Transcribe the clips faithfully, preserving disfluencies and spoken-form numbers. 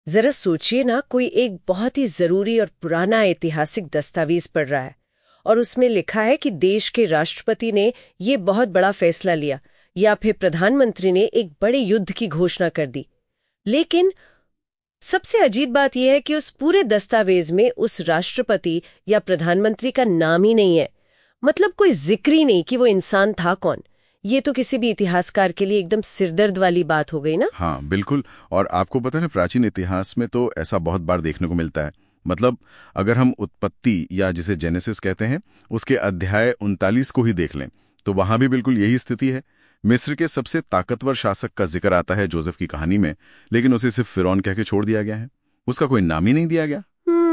जरा सोचिए ना, कोई एक बहुत ही जरूरी और पुराना ऐतिहासिक दस्तावेज पढ़ रहा है और उसमें लिखा है कि देश के राष्ट्रपति ने ये बहुत बड़ा फैसला लिया या फिर प्रधानमंत्री ने एक बड़े युद्ध की घोषणा कर दी। लेकिन सबसे अजीब बात यह है कि उस पूरे दस्तावेज में उस राष्ट्रपति या प्रधानमंत्री का नाम ही नहीं है। मतलब कोई जिक्र ही नहीं कि वो इंसान था कौन। ये तो किसी भी इतिहासकार के लिए एकदम सिरदर्द वाली बात हो गई ना। हाँ बिल्कुल। और आपको पता है प्राचीन इतिहास में तो ऐसा बहुत बार देखने को मिलता है। मतलब अगर हम उत्पत्ति या जिसे जेनेसिस कहते हैं उसके अध्याय उनतालीस को ही देख लें तो वहां भी बिल्कुल यही स्थिति है। मिस्र के सबसे ताकतवर शासक का जिक्र आता है जोसेफ की कहानी में, लेकिन उसे सिर्फ फिरौन कह के छोड़ दिया गया है। उसका कोई नाम ही नहीं दिया गया।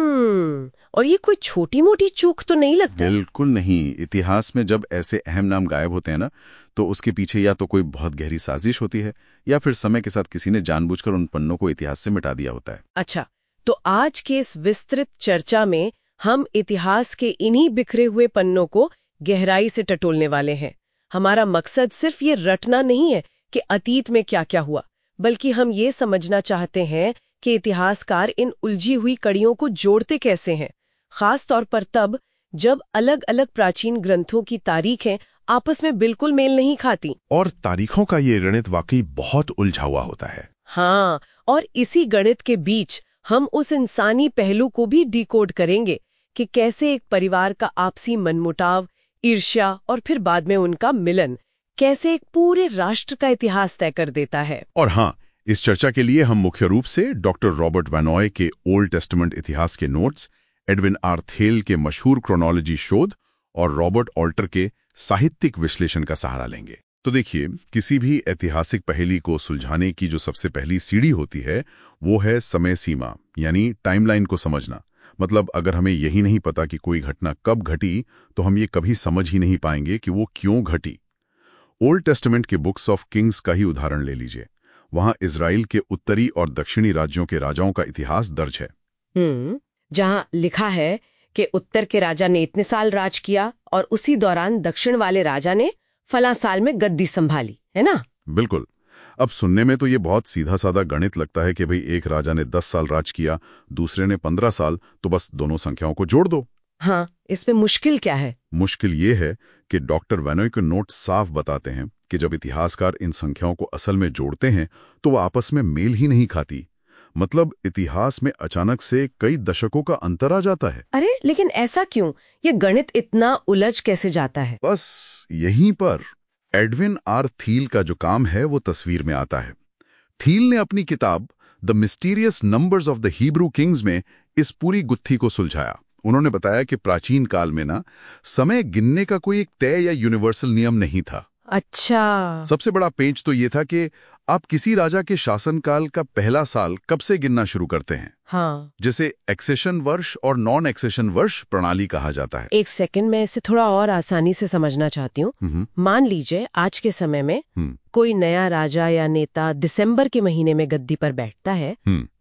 हम्म और ये कोई छोटी मोटी चूक तो नहीं लगती? बिल्कुल नहीं। इतिहास में जब ऐसे अहम नाम गायब होते हैं ना, तो उसके पीछे या तो कोई बहुत गहरी साजिश होती है या फिर समय के साथ किसी ने जानबूझकर उन पन्नों को इतिहास से मिटा दिया होता है। अच्छा, तो आज के इस विस्तृत चर्चा में हम इतिहास के इन्हीं बिखरे हुए पन्नों को गहराई से टटोलने वाले हैं। हमारा मकसद सिर्फ ये रटना नहीं है कि अतीत में क्या क्या हुआ, बल्कि हम ये समझना चाहते हैं कि इतिहासकार इन उलझी हुई कड़ियों को जोड़ते कैसे हैं, खास तौर पर तब जब अलग अलग प्राचीन ग्रंथों की तारीखें आपस में बिल्कुल मेल नहीं खाती। और तारीखों का ये गणित वाकई बहुत उलझा हुआ होता है। हाँ, और इसी गणित के बीच हम उस इंसानी पहलू को भी डिकोड करेंगे कि कैसे एक परिवार का आपसी मनमुटाव, ईर्ष्या और फिर बाद में उनका मिलन कैसे एक पूरे राष्ट्र का इतिहास तय कर देता है। और हाँ, इस चर्चा के लिए हम मुख्य रूप से डॉक्टर रॉबर्ट वैनॉय के ओल्ड टेस्टामेंट इतिहास के नोट्स, एडविन आर थेल के मशहूर क्रोनोलॉजी शोध और रॉबर्ट ऑल्टर के साहित्यिक विश्लेषण का सहारा लेंगे। तो देखिए, किसी भी ऐतिहासिक पहेली को सुलझाने की जो सबसे पहली सीढ़ी होती है वो है समय सीमा, यानी टाइमलाइन को समझना। मतलब अगर हमें यही नहीं पता कि कोई घटना कब घटी तो हम ये कभी समझ ही नहीं पाएंगे कि वो क्यों घटी। ओल्ड टेस्टामेंट के बुक्स ऑफ किंग्स का ही उदाहरण ले लीजिए। वहां इजराइल के उत्तरी और दक्षिणी राज्यों के राजाओं का इतिहास दर्ज है। हम्म जहां लिखा है कि उत्तर के राजा ने इतने साल राज किया और उसी दौरान दक्षिण वाले राजा ने फला साल में गद्दी संभाली, है ना? बिल्कुल। अब सुनने में तो ये बहुत सीधा साधा गणित लगता है कि भाई एक राजा ने दस साल राज किया, दूसरे ने पंद्रह साल, तो बस दोनों संख्याओं को जोड़ दो। हाँ, इसमें मुश्किल क्या है? मुश्किल ये है कि डॉक्टर वैनॉय के नोट साफ बताते हैं कि जब इतिहासकार इन संख्याओं को असल में जोड़ते हैं तो वो आपस में मेल ही नहीं खाती। मतलब इतिहास में अचानक से कई दशकों का अंतर आ जाता है। अरे लेकिन ऐसा क्यों? ये गणित इतना उलझ कैसे जाता है? बस यहीं पर एडविन आर थील का जो काम है वो तस्वीर में आता है। थील ने अपनी किताब the mysterious numbers of the Hebrew kings में इस पूरी गुत्थी को सुलझाया। उन्होंने बताया कि प्राचीन काल में ना समय गिनने का कोई एक तय या यूनिवर्सल नियम नहीं था। अच्छा। सबसे बड़ा पेंच तो ये था कि आप किसी राजा के शासनकाल का पहला साल कब से गिनना शुरू करते हैं। हाँ, जिसे एक्सेशन वर्ष और नॉन एक्सेशन वर्ष प्रणाली कहा जाता है। एक सेकंड में इसे थोड़ा और आसानी से समझना चाहती हूँ। मान लीजिए आज के समय में कोई नया राजा या नेता दिसंबर के महीने में गद्दी पर बैठता है,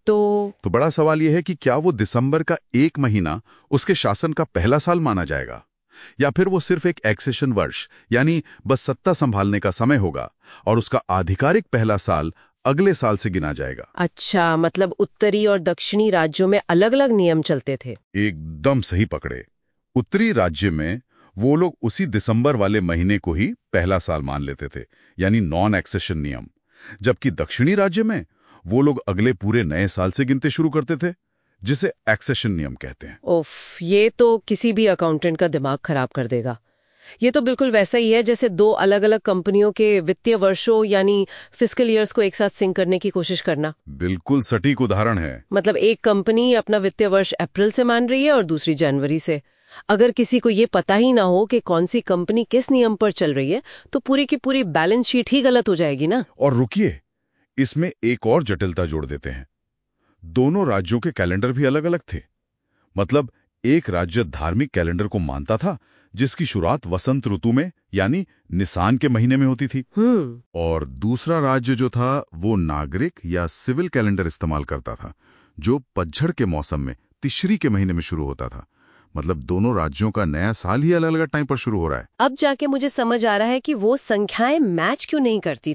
तो तो बड़ा सवाल यह है कि क्या वो दिसंबर का एक महीना उसके शासन का पहला साल माना जाएगा या फिर वो सिर्फ एक एक्सेशन वर्ष यानी बस सत्ता संभालने का समय होगा और उसका आधिकारिक पहला साल अगले साल से गिना जाएगा। अच्छा, मतलब उत्तरी और दक्षिणी राज्यों में अलग अलग नियम चलते थे। एकदम सही पकड़े। उत्तरी राज्य में वो लोग उसी दिसंबर वाले महीने को ही पहला साल मान लेते थे, यानी नॉन एक्सेशन नियम, जबकि दक्षिणी राज्य में वो लोग अगले पूरे नए साल से गिनते शुरू करते थे, जिसे एक्सेशन नियम कहते हैं। ओफ, ये तो किसी भी अकाउंटेंट का दिमाग खराब कर देगा। ये तो बिल्कुल वैसा ही है जैसे दो अलग अलग कंपनियों के वित्तीय वर्षों यानी फिस्कल ईयर्स को एक साथ सिंक करने की कोशिश करना। बिल्कुल सटीक उदाहरण है। मतलब एक कंपनी अपना वित्तीय वर्ष अप्रैल से मान रही है और दूसरी जनवरी से। अगर किसी को ये पता ही ना हो कि कौन सी कंपनी किस नियम पर चल रही है तो पूरी की पूरी बैलेंस शीट ही गलत हो जाएगी ना। और रुकिए, इसमें एक और जटिलता जोड़ देते हैं। दोनों राज्यों के कैलेंडर भी अलग अलग थे। मतलब एक राज्य धार्मिक कैलेंडर को मानता था जिसकी शुरुआत वसंत ऋतु में यानी निसान के महीने में होती थी, और दूसरा राज्य जो था वो नागरिक या सिविल कैलेंडर इस्तेमाल करता था जो पतझड़ के मौसम में तिश्री के महीने में शुरू होता था। मतलब दोनों राज्यों का नया साल ही अलग अलग टाइम पर शुरू हो रहा है। अब जाके मुझे समझ आ रहा है कि वो संख्याएं मैच क्यों नहीं करती थी।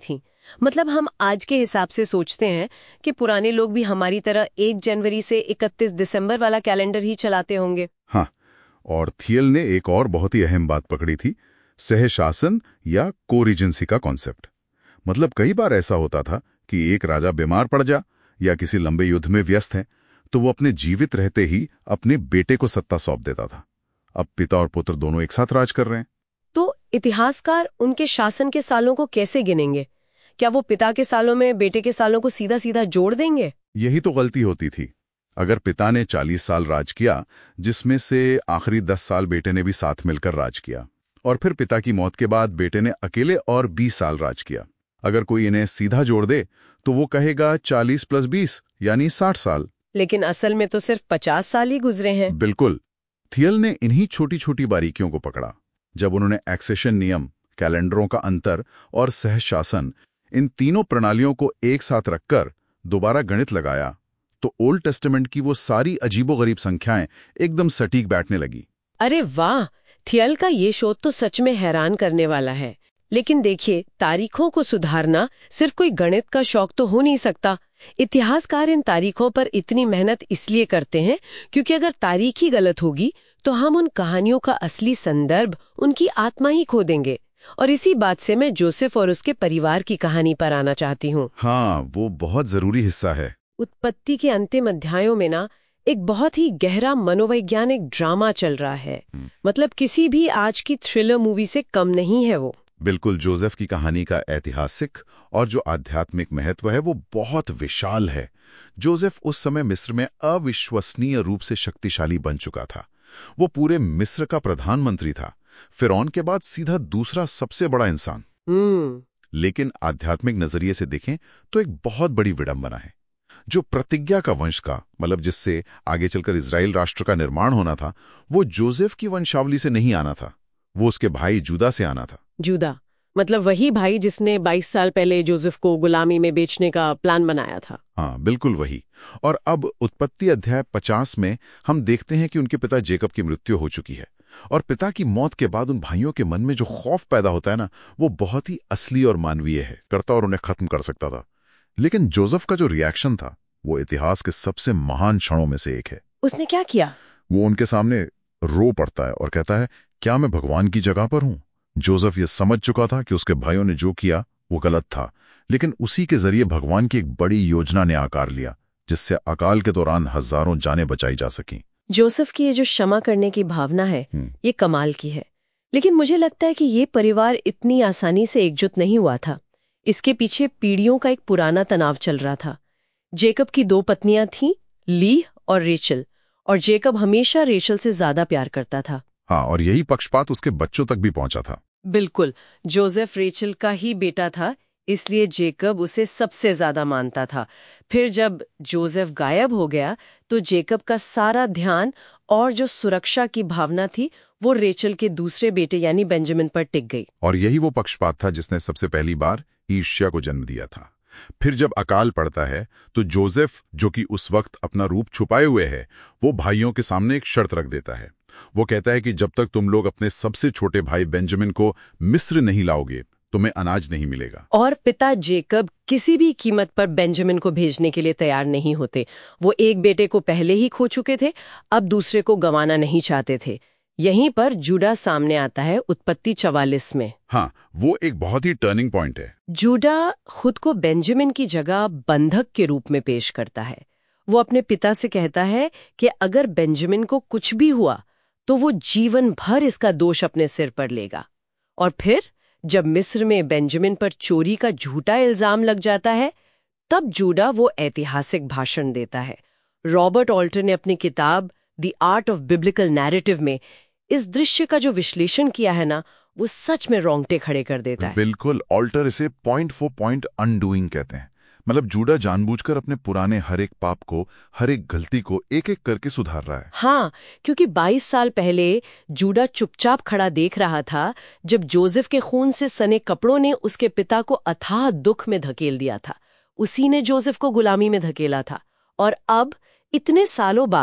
मतलब हम आज के हिसाब से सोचते हैं कि पुराने लोग भी हमारी तरह एक जनवरी से इकतीस दिसंबर वाला कैलेंडर ही चलाते होंगे। हाँ, और थियल ने एक और बहुत ही अहम बात पकड़ी थी, सहशासन या कोरिजेंसी का कॉन्सेप्ट। मतलब कई बार ऐसा होता था कि एक राजा बीमार पड़ जा या किसी लंबे युद्ध में व्यस्त है तो वो अपने जीवित रहते ही अपने बेटे को सत्ता सौंप देता था। अब पिता और पुत्र दोनों एक साथ राज कर रहे हैं। तो इतिहासकार उनके शासन के सालों को कैसे गिनेंगे? क्या वो पिता के सालों में बेटे के सालों को सीधा सीधा जोड़ देंगे? यही तो गलती होती थी। अगर पिता ने चालीस साल राज किया, जिसमें से आखिरी दस साल बेटे ने भी साथ मिलकर राज किया, और फिर पिता की मौत के बाद बेटे ने अकेले और बीस साल राज किया, अगर कोई इन्हें सीधा जोड़ दे तो वो कहेगा चालीस प्लस बीस यानी साठ साल। लेकिन असल में तो सिर्फ पचास साल ही गुजरे हैं। बिल्कुल। थियल ने इन्हीं छोटी छोटी बारीकियों को पकड़ा। जब उन्होंने एक्सेशन नियम, कैलेंडरों का अंतर और सहशासन, इन तीनों प्रणालियों को एक साथ रखकर दोबारा गणित लगाया तो ओल्ड टेस्टामेंट की वो सारी अजीबोगरीब संख्याएं एकदम सटीक बैठने लगी। अरे वाह, थियल का ये शोध तो सच में हैरान करने वाला है। लेकिन देखिए, तारीखों को सुधारना सिर्फ कोई गणित का शौक तो हो नहीं सकता। इतिहासकार इन तारीखों पर इतनी मेहनत इसलिए करते हैं क्योंकि अगर तारीख ही गलत होगी तो हम उन कहानियों का असली संदर्भ, उनकी आत्मा ही खो देंगे। और इसी बात से मैं जोसेफ और उसके परिवार की कहानी पर आना चाहती हूँ। हाँ, वो बहुत जरूरी हिस्सा है। उत्पत्ति के अंतिम अध्यायों में ना एक बहुत ही गहरा मनोवैज्ञानिक ड्रामा चल रहा है। मतलब किसी भी आज की थ्रिलर मूवी से कम नहीं है वो। बिल्कुल, जोसेफ की कहानी का ऐतिहासिक और जो आध्यात्मिक महत्व है वो बहुत विशाल है। जोसेफ उस समय मिस्र में अविश्वसनीय रूप से शक्तिशाली बन चुका था। वो पूरे मिस्र का प्रधानमंत्री था, फिरौन के बाद सीधा दूसरा सबसे बड़ा इंसान। हम्म लेकिन आध्यात्मिक नजरिए से देखें तो एक बहुत बड़ी विडंबना है। जो प्रतिज्ञा का वंश का, मतलब जिससे आगे चलकर इजराइल राष्ट्र का निर्माण होना था, वो जोसेफ की वंशावली से नहीं आना था, वो उसके भाई जूदा से आना था। जूदा मतलब वही भाई जिसने बाईस साल पहले जोसेफ को गुलामी में बेचने का प्लान बनाया था। हाँ, बिल्कुल वही। और अब उत्पत्ति अध्याय पचास में हम देखते हैं कि उनके पिता जेकब की मृत्यु हो चुकी है, और पिता की मौत के बाद उन भाइयों के मन में जो खौफ पैदा होता है ना, वो बहुत ही असली और मानवीय है, करता और उन्हें खत्म कर सकता था। लेकिन जोसेफ का जो रिएक्शन था वो इतिहास के सबसे महान क्षणों में से एक है। उसने क्या किया? वो उनके सामने रो पड़ता है और कहता है, क्या मैं भगवान की जगह पर हूं? जोसेफ ये समझ चुका था कि उसके भाइयों ने जो किया वो गलत था, लेकिन उसी के जरिए भगवान की एक बड़ी योजना ने आकार लिया, जिससे अकाल के दौरान हजारों जानें बचाई जा सकीं। जोसेफ की ये जो क्षमा करने की भावना है, ये कमाल की है। लेकिन मुझे लगता है कि ये परिवार इतनी आसानी से एकजुट नहीं हुआ था। इसके पीछे पीढ़ियों का एक पुराना तनाव चल रहा था। जेकब की दो पत्नियां थीं, लीह और रेचल, और जेकब हमेशा रेचल से ज्यादा प्यार करता था। हाँ, और यही पक्षपात उसके बच्चों तक भी पहुंचा था। बिल्कुल, जोसेफ रेचल का ही बेटा था, इसलिए जेकब उसे सबसे ज्यादा मानता था। फिर जब जोसेफ गायब हो गया तो जेकब का सारा ध्यान और जो सुरक्षा की भावना थी वो रेचल के दूसरे बेटे यानी बेंजामिन पर टिक गई। और यही वो पक्षपात था जिसने सबसे पहली बार ईर्ष्या को जन्म दिया था। फिर जब अकाल पड़ता है तो जोसेफ, जो कि उस वक्त अपना रूप छुपाए हुए है, वो भाइयों के सामने एक शर्त रख देता है। वो कहता है कि जब तक तुम लोग अपने सबसे छोटे भाई बेंजामिन को मिस्र नहीं लाओगे, तुम्हें अनाज नहीं मिलेगा। और पिता जेकब किसी भी कीमत पर बेंजामिन को भेजने के लिए तैयार नहीं होते। वो एक बेटे को पहले ही खो चुके थे, अब दूसरे को गंवाना नहीं चाहते थे। यहीं पर जूडा सामने आता है उत्पत्ति चवालीस में। हाँ, वो एक बहुत ही टर्निंग पॉइंट है। जूडा खुद को बेंजामिन की जगह बंधक के रूप में पेश करता है। वो अपने पिता से कहता है कि अगर बेंजामिन को कुछ भी हुआ तो वो जीवन भर इसका दोष अपने सिर पर लेगा। और फिर जब मिस्र में बेंजामिन पर चोरी का झूठा इल्जाम लग जाता है, तब जूडा वो ऐतिहासिक भाषण देता है। रॉबर्ट ऑल्टर ने अपनी किताब the art of biblical narrative में इस दृश्य का जो विश्लेषण किया है ना, वो सच में रोंगटे खड़े कर देता है। बिल्कुल, ऑल्टर इसे पॉइंट फॉर पॉइंट अनडूइंग कहते हैं। मतलब जूडा जानबूझकर अपने पुराने हर एक पाप को, हर एक गलती को एक एक करके सुधार रहा है। हाँ, क्योंकि बाईस साल पहले जूडा चुपचाप खड़ा देख रहा था जब जोसेफ के खून से सने कपड़ों ने उसके पिता को अथाह दुख में धकेल दिया था। उसी ने जोसेफ को गुलामी में धकेला था। और अब इतने सालों बाद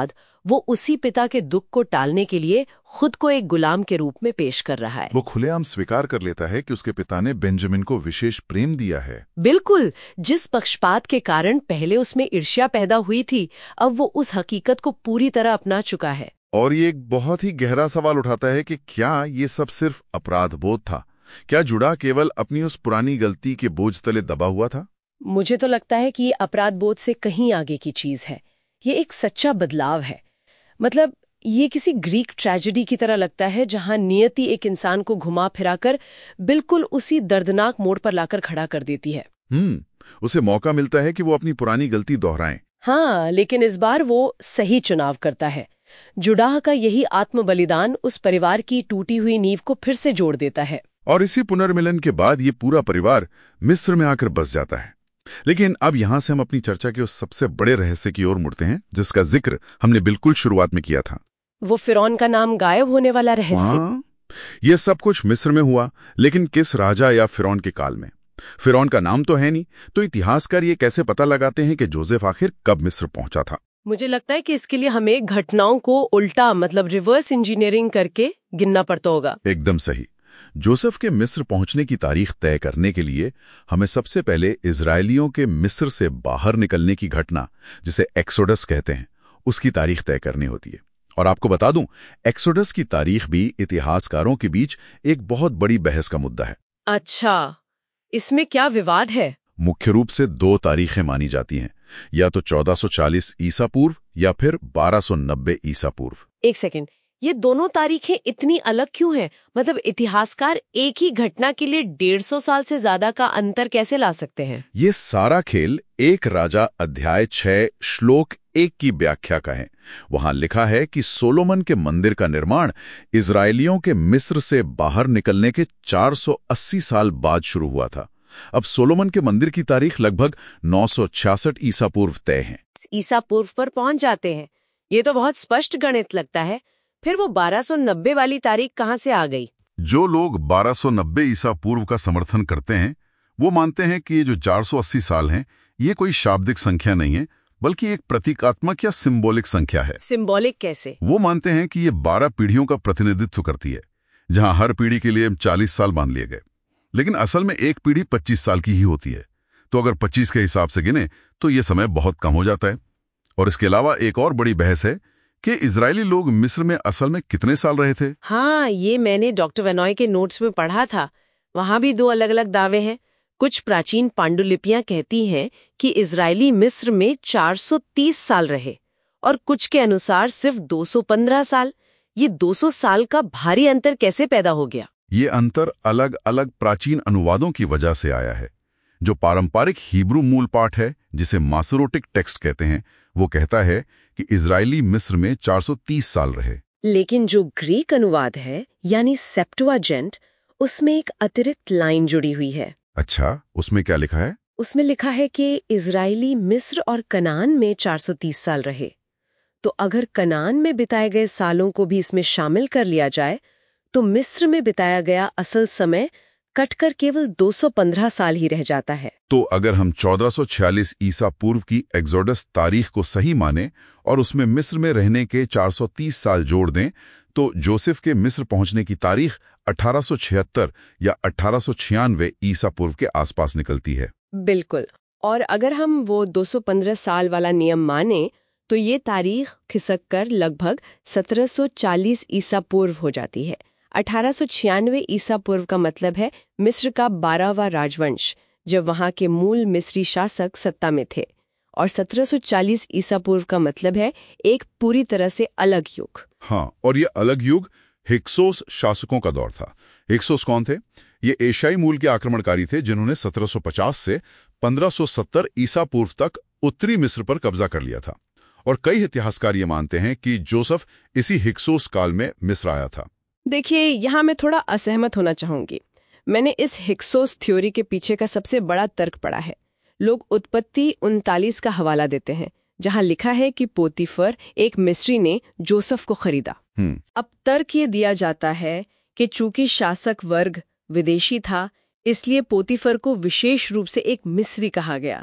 वो उसी पिता के दुख को टालने के लिए खुद को एक गुलाम के रूप में पेश कर रहा है। वो खुलेआम स्वीकार कर लेता है कि उसके पिता ने बेंजामिन को विशेष प्रेम दिया है। बिल्कुल, जिस पक्षपात के कारण पहले उसमें ईर्ष्या पैदा हुई थी, अब वो उस हकीकत को पूरी तरह अपना चुका है। और ये एक बहुत ही गहरा सवाल उठाता है कि क्या ये सब सिर्फ अपराध बोध था? क्या जुड़ा केवल अपनी उस पुरानी गलती के बोझ तले दबा हुआ था? मुझे तो लगता है कि ये अपराध बोध से कहीं आगे की चीज है। ये एक सच्चा बदलाव है। मतलब ये किसी ग्रीक ट्रेजेडी की तरह लगता है, जहां नियति एक इंसान को घुमा फिराकर बिल्कुल उसी दर्दनाक मोड़ पर लाकर खड़ा कर देती है। हम्म उसे मौका मिलता है कि वो अपनी पुरानी गलती दोहराए। हाँ, लेकिन इस बार वो सही चुनाव करता है। जुडाह का यही आत्म बलिदान उस परिवार की टूटी हुई नींव को फिर से जोड़ देता है। और इसी पुनर्मिलन के बाद ये पूरा परिवार मिस्र में आकर बस जाता है। लेकिन अब यहां से हम अपनी चर्चा के उस सबसे बड़े रहस्य की ओर मुड़ते हैं, जिसका जिक्र हमने बिल्कुल शुरुआत में किया था। वो फिरौन का नाम गायब होने वाला रहस्य। ये सब कुछ मिस्र में हुआ, लेकिन किस राजा या फिरौन के काल में? फिरौन का नाम तो है नहीं, तो इतिहासकार ये कैसे पता लगाते हैं कि जोसेफ आखिर कब मिस्र पहुंचा था? मुझे लगता है कि इसके लिए हमें घटनाओं को उल्टा मतलब रिवर्स इंजीनियरिंग करके गिनना पड़ता होगा। एकदम सही। जोसेफ के मिस्र पहुंचने की तारीख तय करने के लिए हमें सबसे पहले इजरायलियों के मिस्र से बाहर निकलने की घटना, जिसे एक्सोडस कहते हैं, उसकी तारीख तय करनी होती है। और आपको बता दूं, एक्सोडस की तारीख भी इतिहासकारों के बीच एक बहुत बड़ी बहस का मुद्दा है। अच्छा, इसमें क्या विवाद है? मुख्य रूप से दो तारीखें मानी जाती हैं, या तो चौदह सौ चालीस ईसा पूर्व या फिर बारह सौ नब्बे ईसा पूर्व। एक सेकंड, ये दोनों तारीखें इतनी अलग क्यों हैं? मतलब इतिहासकार एक ही घटना के लिए डेढ़ सौ साल से ज्यादा का अंतर कैसे ला सकते हैं? ये सारा खेल एक राजा अध्याय छह श्लोक एक की व्याख्या का है। वहां लिखा है कि सोलोमन के मंदिर का निर्माण इजरायलियों के मिस्र से बाहर निकलने के चार सौ अस्सी साल बाद शुरू हुआ था। अब सोलोमन के मंदिर की तारीख लगभग नौ सौ छियासठ ईसा पूर्व तय है। ईसा पूर्व पर पहुंच जाते हैं। ये तो बहुत स्पष्ट गणित लगता है। फिर वो बारह सौ नब्बे वाली तारीख कहां से आ गई? जो लोग बारह सौ नब्बे ईसा पूर्व का समर्थन करते हैं, वो मानते हैं कि ये जो चार सौ अस्सी साल हैं, ये कोई शाब्दिक संख्या नहीं है, बल्कि एक प्रतीकात्मक या सिंबॉलिक संख्या है। सिंबॉलिक कैसे? वो मानते हैं कि ये बारह पीढ़ियों का प्रतिनिधित्व करती है, जहां हर पीढ़ी के लिए चालीस साल मान लिए गए। लेकिन असल में एक पीढ़ी पच्चीस साल की ही होती है, तो अगर पच्चीस के हिसाब से गिने तो ये समय बहुत कम हो जाता है। और इसके अलावा एक और बड़ी बहस है कि इजरायली लोग मिस्र में असल में कितने साल रहे थे। हाँ, ये मैंने डॉक्टर वेनॉय के नोट्स में पढ़ा था। वहां भी दो अलग अलग दावे हैं। कुछ प्राचीन पांडुलिपियां कहती हैं कि इजरायली मिस्र में चार सौ तीस साल रहे, और कुछ के अनुसार सिर्फ दो सौ पंद्रह साल। ये दो सौ साल का भारी अंतर कैसे पैदा हो गया? ये अंतर अलग अलग प्राचीन अनुवादों की वजह से आया है। जो पारंपरिक हिब्रू मूल पाठ है, जिसे मासोरेटिक टेक्स्ट कहते हैं, वो कहता है कि इजरायली मिस्र में चार सौ तीस साल रहे। लेकिन जो ग्रीक अनुवाद है, यानी सेप्टुअजेंट, उसमें एक अतिरिक्त लाइन जुड़ी हुई है। अच्छा, उसमें क्या लिखा है? उसमें लिखा है कि इजरायली मिस्र और कनान में चार सौ तीस साल रहे। तो अगर कनान में बिताए गए सालों को भी इसमें शामिल कर लिया जाए, तो मिस्र में बिताया गया असल समय कटकर केवल दो सौ पंद्रह साल ही रह जाता है। तो अगर हम चौदह सौ छियालीस ईसा पूर्व की एक्सोडस तारीख को सही माने और उसमें मिस्र में रहने के चार सौ तीस साल जोड़ दें, तो जोसेफ के मिस्र पहुंचने की तारीख अठारह सौ छिहत्तर या अठारह सौ छियानवे ईसा पूर्व के आसपास निकलती है। बिल्कुल। और अगर हम वो दो सौ पंद्रह साल वाला नियम माने, तो ये तारीख खिसक कर लगभग सत्रह सौ चालीस ईसा पूर्व हो जाती है। अठारह सौ छियानवे ईसा पूर्व का मतलब है मिस्र का बारहवां राजवंश, जब वहां के मूल मिस्री शासक सत्ता में थे। और सत्रह सौ चालीस ईसा पूर्व का मतलब है एक पूरी तरह से अलग युग। हाँ, और ये अलग युग हिक्सोस शासकों का दौर था। हिक्सोस कौन थे? ये एशियाई मूल के आक्रमणकारी थे, जिन्होंने सत्रह सौ पचास से पंद्रह सौ सत्तर ईसा पूर्व तक उत्तरी मिस्र पर कब्जा कर लिया था। और कई इतिहासकार ये मानते हैं कि जोसेफ इसी हिक्सोस काल में मिस्र आया था। देखिए, यहाँ मैं थोड़ा असहमत होना चाहूंगी। मैंने इस हिक्सोस थ्योरी के पीछे का सबसे बड़ा तर्क पढ़ा है। लोग उत्पत्ति उनतालीस का हवाला देते हैं, जहाँ लिखा है कि पोतीफर एक मिस्री ने जोसेफ को खरीदा। अब तर्क ये दिया जाता है कि चूंकि शासक वर्ग विदेशी था, इसलिए पोतीफर को विशेष रूप से एक मिस्री कहा गया।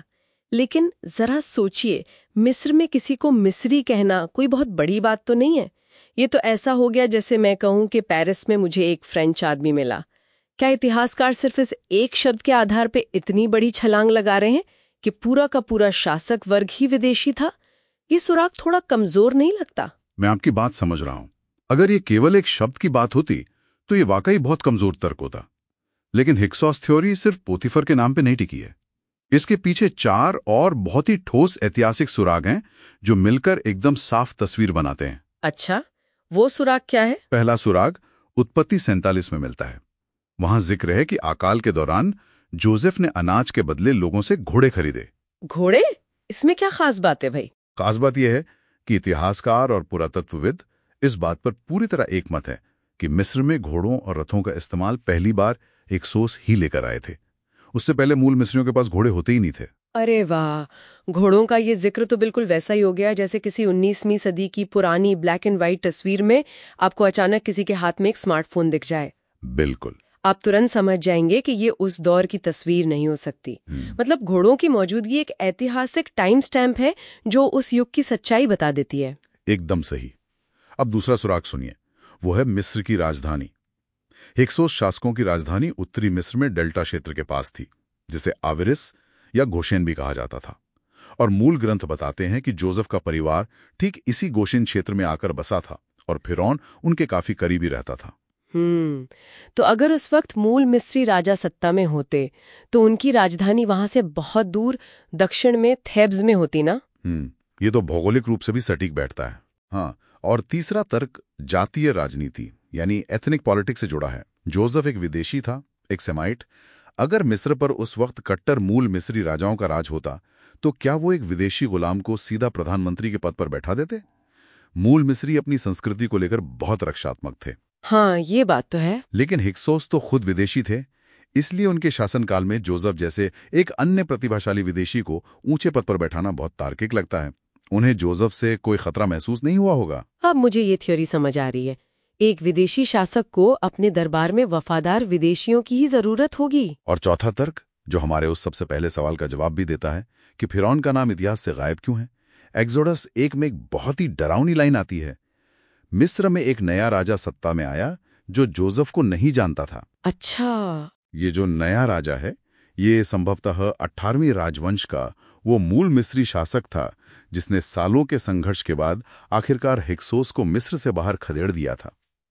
लेकिन जरा सोचिए, मिस्र में किसी को मिस्री कहना कोई बहुत बड़ी बात तो नहीं है। ये तो ऐसा हो गया जैसे मैं कहूं कि पेरिस में मुझे एक फ्रेंच आदमी मिला। क्या इतिहासकार सिर्फ इस एक शब्द के आधार पे इतनी बड़ी छलांग लगा रहे हैं कि पूरा का पूरा शासक वर्ग ही विदेशी था? ये सुराग थोड़ा कमजोर नहीं लगता? मैं आपकी बात समझ रहा हूं। अगर ये केवल एक शब्द की बात होती तो ये वाकई बहुत कमजोर तर्क होता। लेकिन हिक्सोस थ्योरी सिर्फ पोतीफर के नाम पे नहीं टिकी है। इसके पीछे चार और बहुत ही ठोस ऐतिहासिक सुराग हैं जो मिलकर एकदम साफ तस्वीर बनाते हैं। अच्छा, वो सुराग क्या है? पहला सुराग उत्पत्ति सैंतालीस में मिलता है। वहां जिक्र है कि अकाल के दौरान जोसेफ ने अनाज के बदले लोगों से घोड़े खरीदे। घोड़े? इसमें क्या खास बात है भाई? खास बात यह है कि इतिहासकार और पुरातत्वविद इस बात पर पूरी तरह एकमत है कि मिस्र में घोड़ों और रथों का इस्तेमाल पहली बार हिक्सोस ही लेकर आए थे। उससे पहले मूल मिस्रियों के पास घोड़े होते ही नहीं थे। अरे वाह, घोड़ों का ये जिक्र तो बिल्कुल वैसा ही हो गया जैसे किसी उन्नीसवीं सदी की पुरानी ब्लैक एंड व्हाइट तस्वीर में आपको अचानक किसी के हाथ में एक स्मार्टफोन दिख जाए। बिल्कुल। आप तुरंत समझ जाएंगे कि ये उस दौर की तस्वीर नहीं हो सकती। मतलब घोड़ों की मौजूदगी एक ऐतिहासिक टाइम स्टैम्प है जो उस युग की सच्चाई बता देती है। एकदम सही। अब दूसरा सुराग सुनिए, वो है मिस्र की राजधानी। हिक्सोस शासकों की राजधानी उत्तरी मिस्र में डेल्टा क्षेत्र के पास थी, जिसे आविरिस या गोशेन भी कहा जाता था। और मूल ग्रंथ बताते हैं कि जोसेफ का परिवार ठीक इसी गोशेन क्षेत्र में आकर बसा था और फिरौन उनके काफी करीबी रहता था। हम्म तो अगर उस वक्त मूल मिस्री राजा सत्ता में होते तो उनकी राजधानी वहां से बहुत दूर दक्षिण में थेब्स में होती ना? हम्म ये तो भौगोलिक रूप से भी सटीक बैठता है। हाँ, और तीसरा तर्क जातीय राजनीति यानी एथनिक पॉलिटिक्स से जुड़ा है। जोसेफ एक विदेशी था, एक सेमाइट। अगर मिस्र पर उस वक्त कट्टर मूल मिस्री राजाओं का राज होता तो क्या वो एक विदेशी गुलाम को सीधा प्रधानमंत्री के पद पर बैठा देते? मूल मिस्री अपनी संस्कृति को लेकर बहुत रक्षात्मक थे। हाँ, ये बात तो है। लेकिन हिक्सोस तो खुद विदेशी थे, इसलिए उनके शासनकाल में जोसेफ जैसे एक अन्य प्रतिभाशाली विदेशी को ऊंचे पद पर बैठाना बहुत तार्किक लगता है। उन्हें जोसेफ से कोई खतरा महसूस नहीं हुआ होगा। अब मुझे ये थ्योरी समझ आ रही है। एक विदेशी शासक को अपने दरबार में वफादार विदेशियों की ही जरूरत होगी। और चौथा तर्क, जो हमारे उस सबसे पहले सवाल का जवाब भी देता है कि फिरौन का नाम इतिहास से गायब क्यों है। एक्सोडस एक में एक बहुत ही डरावनी लाइन आती है। मिस्र में एक नया राजा सत्ता में आया जो जोसेफ को नहीं जानता था। अच्छा, ये जो नया राजा है ये संभवतः अठारहवीं राजवंश का वो मूल मिस्री शासक था जिसने सालों के संघर्ष के बाद आखिरकार हिक्सोस को मिस्र से बाहर खदेड़ दिया था।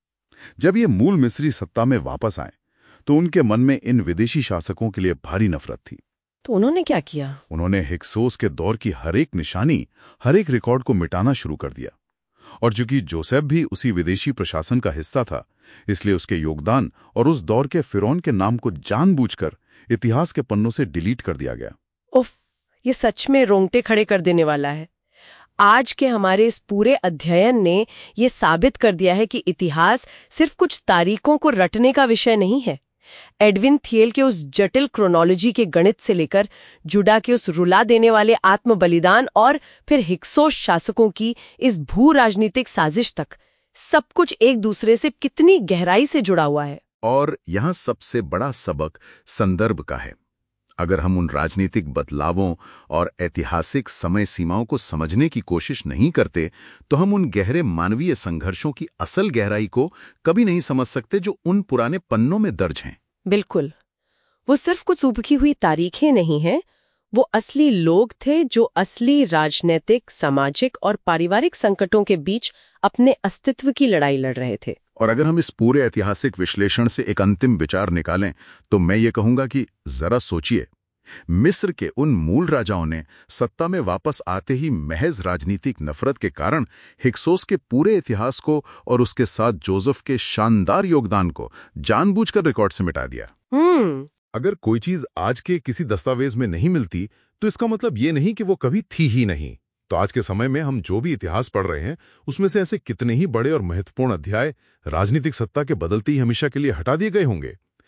जब ये मूल मिस्री सत्ता में वापस आए तो उनके मन में इन विदेशी शासकों के लिए भारी नफरत थी। तो उन्होंने क्या किया? उन्होंने हिक्सोस के दौर की हर एक निशानी, हर एक रिकॉर्ड को मिटाना शुरू कर दिया। और चूंकि जोसेफ भी उसी विदेशी प्रशासन का हिस्सा था, इसलिए उसके योगदान और उस दौर के फिरौन के नाम को जानबूझकर इतिहास के पन्नों से डिलीट कर दिया गया। उफ, ये सच में रोंगटे खड़े कर देने वाला है। आज के हमारे इस पूरे अध्ययन ने ये साबित कर दिया है कि इतिहास सिर्फ कुछ तारीखों को रटने का विषय नहीं है। एडविन थियल के उस जटिल क्रोनोलॉजी के गणित से लेकर जुडा के उस रुला देने वाले आत्म बलिदान और फिर हिक्सोस शासकों की इस भू राजनीतिक साजिश तक, सब कुछ एक दूसरे से कितनी गहराई से जुड़ा हुआ है। और यहाँ सबसे बड़ा सबक संदर्भ का है। अगर हम उन राजनीतिक बदलावों और ऐतिहासिक समय सीमाओं को समझने की कोशिश नहीं करते तो हम उन गहरे मानवीय संघर्षों की असल गहराई को कभी नहीं समझ सकते जो उन पुराने पन्नों में दर्ज हैं। बिल्कुल, वो सिर्फ कुछ उबकी हुई तारीखें नहीं हैं, वो असली लोग थे जो असली राजनीतिक, सामाजिक और पारिवारिक संकटों के बीच अपने अस्तित्व की लड़ाई लड़ रहे थे। और अगर हम इस पूरे ऐतिहासिक विश्लेषण से एक अंतिम विचार निकालें तो मैं ये कहूंगा कि जरा सोचिए, मिस्र के उन मूल राजाओं ने सत्ता में वापस आते ही महज राजनीतिक नफरत के कारण हिक्सोस के पूरे इतिहास को और उसके साथ जोसेफ के शानदार योगदान को जानबूझकर रिकॉर्ड से मिटा दिया। हम्म अगर कोई चीज आज के किसी दस्तावेज में नहीं मिलती तो इसका मतलब ये नहीं कि वो कभी थी ही नहीं। तो आज के समय में हम जो भी इतिहास पढ़ रहे हैं उसमें से ऐसे कितने ही बड़े और महत्वपूर्ण अध्याय राजनीतिक सत्ता के बदलते ही हमेशा के लिए हटा दिए गए होंगे।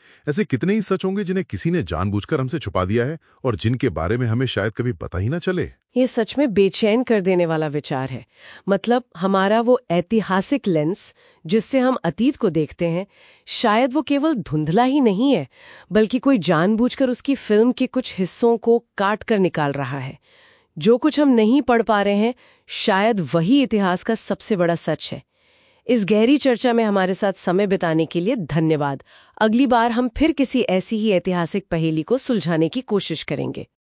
ऐसे कितने ही सच होंगे जिन्हें किसी ने जानबूझकर हमसे छुपा दिया है और जिनके बारे में हमें शायद कभी पता ही ना चले। ये सच में बेचैन कर देने वाला विचार है। मतलब हमारा वो ऐतिहासिक लेंस जिससे हम अतीत को देखते हैं, शायद वो केवल धुंधला ही नहीं है, बल्कि कोई जानबूझकर उसकी फिल्म के कुछ हिस्सों को काट कर निकाल रहा है। जो कुछ हम नहीं पढ़ पा रहे हैं, शायद वही इतिहास का सबसे बड़ा सच है। इस गहरी चर्चा में हमारे साथ समय बिताने के लिए धन्यवाद। अगली बार हम फिर किसी ऐसी ही ऐतिहासिक पहेली को सुलझाने की कोशिश करेंगे।